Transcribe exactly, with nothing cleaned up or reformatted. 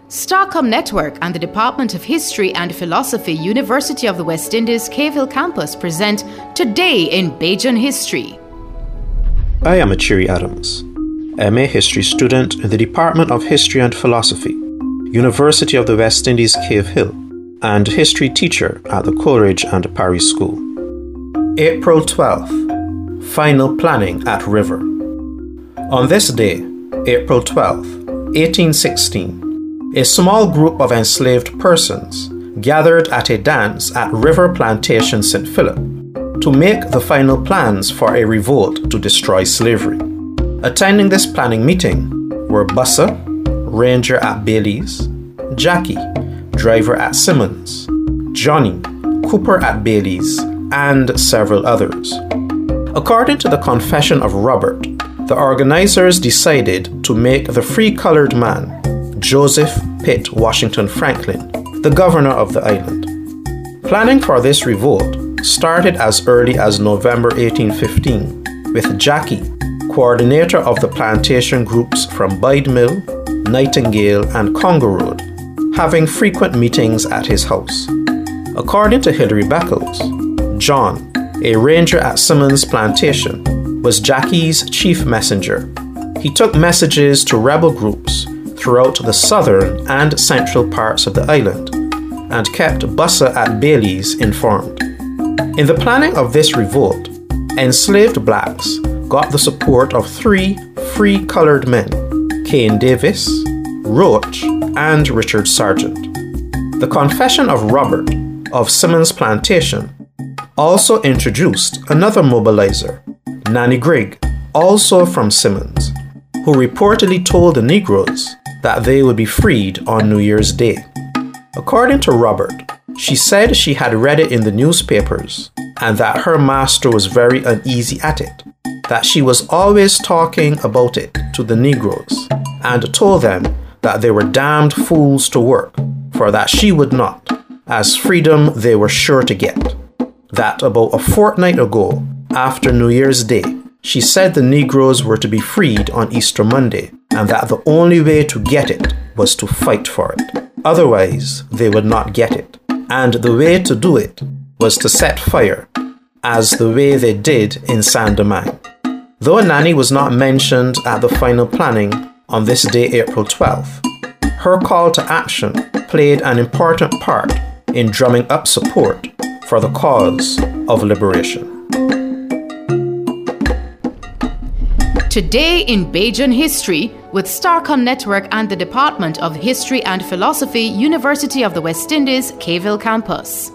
Starcom Network and the Department of History and Philosophy, University of the West Indies, Cave Hill Campus present Today in Bajan History. I am Achiri Adams, M A History student in the Department of History and Philosophy, University of the West Indies, Cave Hill, and history teacher at the Coleridge and Parry School. April twelfth, Final Planning at River. On this day, April twelfth, eighteen sixteen, a small group of enslaved persons gathered at a dance at River Plantation, Saint Philip, to make the final plans for a revolt to destroy slavery. Attending this planning meeting were Bussa, ranger at Bailey's, Jackie, driver at Simmons, Johnny, cooper at Bailey's, and several others. According to the confession of Robert, the organizers decided to make the free colored man, Joseph Pitt Washington Franklin, the governor of the island. Planning for this revolt started as early as November eighteen fifteen, with Jackie, coordinator of the plantation groups from Bide Mill, Nightingale, and Congo Road, having frequent meetings at his house. According to Hilary Beckles, John, a ranger at Simmons Plantation, was Jackie's chief messenger. He took messages to rebel groups throughout the southern and central parts of the island and kept Bussa at Bailey's informed. In the planning of this revolt, enslaved blacks got the support of three free colored men, Cain Davis, Roach, and Richard Sargent. The confession of Robert of Simmons Plantation also introduced another mobilizer, Nanny Grigg, also from Simmons, who reportedly told the Negroes that they would be freed on New Year's Day. According to Robert, she said she had read it in the newspapers and that her master was very uneasy at it, that she was always talking about it to the Negroes and told them that they were damned fools to work, for that she would not, as freedom they were sure to get. That about a fortnight ago, after New Year's Day, she said the Negroes were to be freed on Easter Monday, and that the only way to get it was to fight for it. Otherwise, they would not get it. And the way to do it was to set fire, as the way they did in Saint-Domingue. Though Nanny was not mentioned at the final planning on this day, April twelfth, her call to action played an important part in drumming up support for the cause of liberation. Today in Bajan History with Starcom Network and the Department of History and Philosophy, University of the West Indies, Cave Hill Campus.